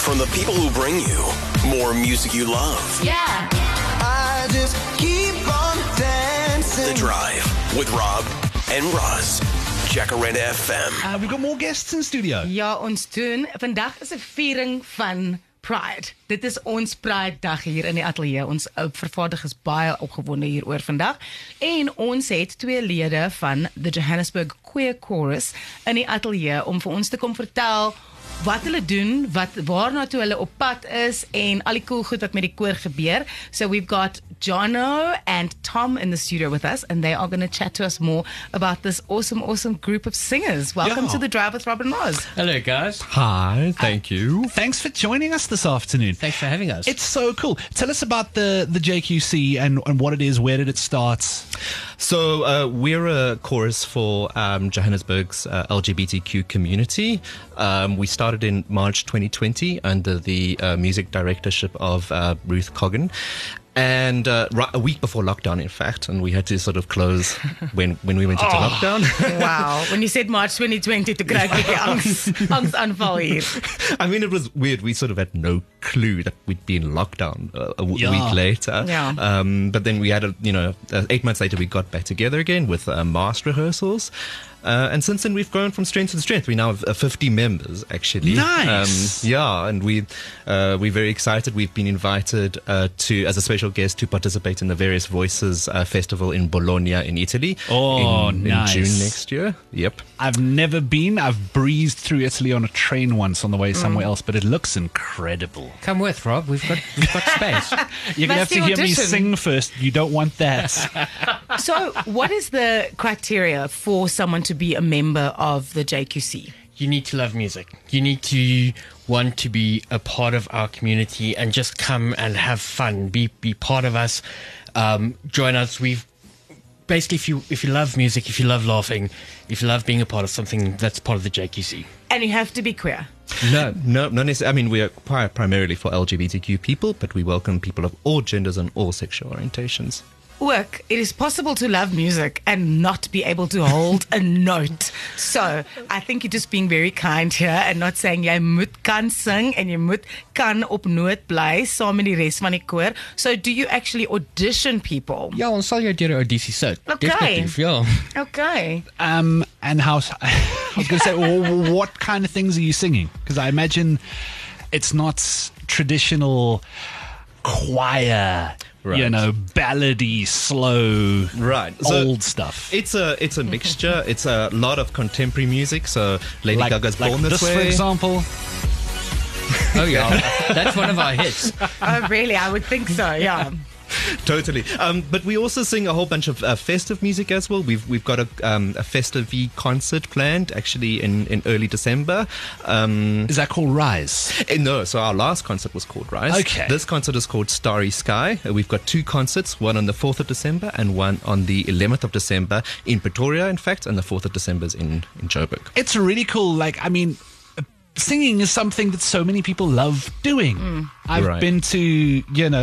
from the people who bring you more music you love. Yeah. I just keep on dancing. The Drive with Rob and Roz. Jacaranda FM. We've got more guests in studio. Ja, ons doen. Vandag is 'n viering van Pride. Dit is ons Pride dag hier in die ateljee. Ons vervaardigers is baie opgewonde hieroor vandag. En ons het 2 lede van the Johannesburg Queer Chorus in die ateljee om vir ons te kom vertel wat hulle doen, waarna toe hulle op pad is en al die cool goed wat met die koor gebeur. So we've got Jono and Tom in the studio with us, and they are going to chat to us more about this awesome group of singers. Welcome to The Drive with Rob and Roz. Hello, guys. Hi, thank you. Thanks for joining us this afternoon. Thanks for having us. It's so cool. Tell us about the JQC and what it is, where did it start? So we're a chorus for Johannesburg's LGBTQ community. We started in March 2020 under the music directorship of Ruth Coggan. And a week before lockdown, in fact, and we had to sort of close when we went into lockdown. Wow. When you said March 2020, to kry ek 'n angsaanval hier. I mean, it was weird. We sort of had no clue that we'd be in lockdown a week later. Yeah. But then we had, 8 months later, we got back together again with mass rehearsals. And since then, we've grown from strength to strength. We now have 50 members, actually. Nice. And we're very excited. We've been invited as a special guest to participate in the Various Voices Festival in Bologna in Italy. Oh, in nice. June next year. Yep. I've never been. I've breezed through Italy on a train once on the way somewhere else, but it looks incredible. Come with, Rob. We've got space. You're going to have Must to hear me audition. sing first. You don't want that. So, what is the criteria for someone to be a member of the JQC? You need to love music. You need to want to be a part of our community and just come and have fun. Be part of us. Join us. Basically, if you love music, if you love laughing, if you love being a part of something, that's part of the JQC. And you have to be queer. No, not necessarily. I mean, we are primarily for LGBTQ people, but we welcome people of all genders and all sexual orientations. Work, it is possible to love music and not be able to hold a note. So, I think you're just being very kind here and not saying jy moet kan sing en jy moet kan op noot bly saam met die res van die koor. So, do you actually audition people? Ja, ons sal jou deur 'n audisie sit. Okay. Definitief, ja. Okay. And how, I was going to say, what kind of things are you singing? Because I imagine it's not traditional choir, Right. ballady, slow, Right. So old stuff. It's a mixture. It's a lot of contemporary music. So Lady Gaga's Born like This this, Way. for example. Oh, yeah. That's one of our hits. Oh, really? I would think so, yeah. Totally. But we also sing a whole bunch of festive music as well. We've got a festive concert planned actually in early December. Is that called Rise? No, so our last concert was called Rise. Okay. This concert is called Starry Sky. We've got 2 concerts, one on the 4th of December and one on the 11th of December in Pretoria, in fact, and the 4th of December is in Joburg. It's really cool. Singing is something that so many people love doing. I've Right. been to,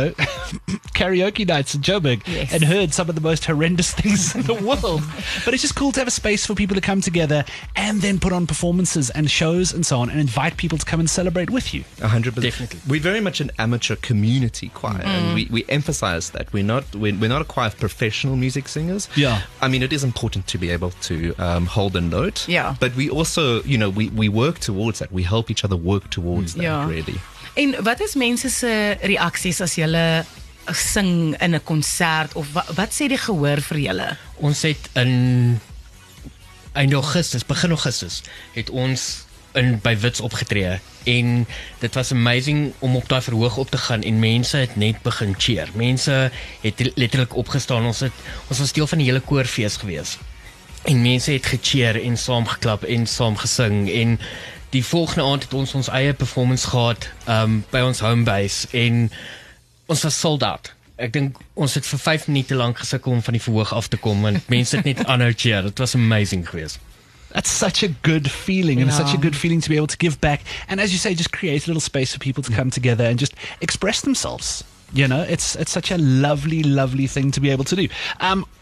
karaoke nights in Joburg Yes. and heard some of the most horrendous things in the world. But it's just cool to have a space for people to come together and then put on performances and shows and so on and invite people to come and celebrate with you. 100%. Definitely. We're very much an amateur community choir, and we emphasize that we're not a choir of professional music singers. Yeah. I mean, it is important to be able to hold a note. Yeah. But we also, we work towards that. We help each other work towards that, Yeah. really. En wat is mense se reaksies as julle sing in 'n konsert of wat sê die gehoor vir julle? Ons het in begin Augustus, het ons by Wits opgetree en dit was amazing om op daai verhoog op te gaan en mense het net begin cheer. Mense het letterlik opgestaan. Ons was deel van die hele koorfees gewees. En mense het gecheer en saam geklap en saam gesing en die volgende aand het ons eie performance gehad by ons homebase en ons was sold out. Ek dink ons het vir 5 minute lank gesukkel om van die verhoog af te kom en mense het net aanhou cheer. Dit was amazing geweest. That's such a good feeling, and it's such a good feeling to be able to give back. And as you say, just create a little space for people to come together and just express themselves. It's such a lovely, lovely thing to be able to do.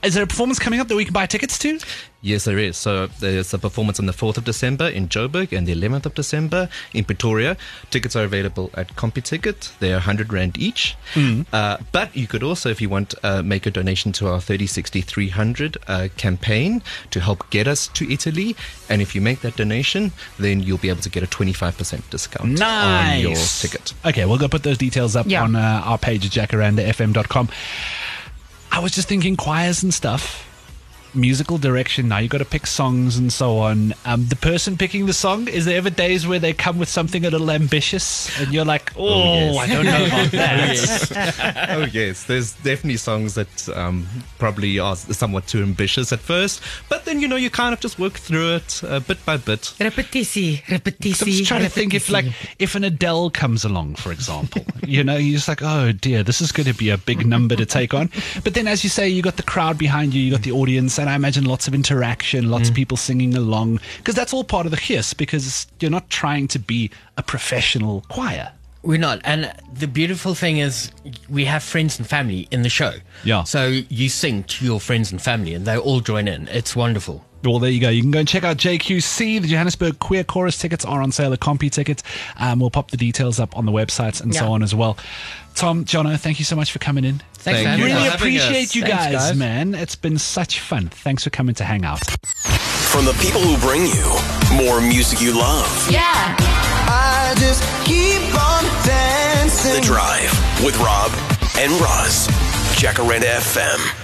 Is there a performance coming up that we can buy tickets to? Yes, there is. So there's a performance on the 4th of December in Joburg and the 11th of December in Pretoria. Tickets are available at CompuTicket. They're 100 Rand each. But you could also, if you want, make a donation to our 30-60-300 campaign to help get us to Italy. And if you make that donation, then you'll be able to get a 25% discount on your ticket. Okay, we'll go put those details up Yeah. on our page at jacarandafm.com. I was just thinking choirs and stuff. Musical direction. Now you got to pick songs and so on. The person picking the song, is there ever days where they come with something a little ambitious and you're like, oh, yes. I don't know about that. Oh, yes. There's definitely songs that probably are somewhat too ambitious at first. But then, you kind of just work through it bit by bit. Repetitie. I'm just trying to think if an Adele comes along, for example, you're just like, oh dear, this is going to be a big number to take on. But then, as you say, you got the crowd behind you, you got the audience, and I imagine lots of interaction, lots of people singing along, because that's all part of the chiss, because you're not trying to be a professional choir. We're not. And the beautiful thing is we have friends and family in the show. Yeah. So you sing to your friends and family and they all join in. It's wonderful. Well, there you go. You can go and check out JQC. The Johannesburg Queer Chorus tickets are on sale at CompuTicket. We'll pop the details up on the websites and so on as well. Tom, Jono, thank you so much for coming in. Thanks, Thank man. you. Really for having appreciate us. you Thanks, guys, guys. man. It's been such fun. Thanks for coming to hang out. From the people who bring you more music you love. Yeah. I just keep on dancing. The Drive with Rob and Roz. Jacaranda FM.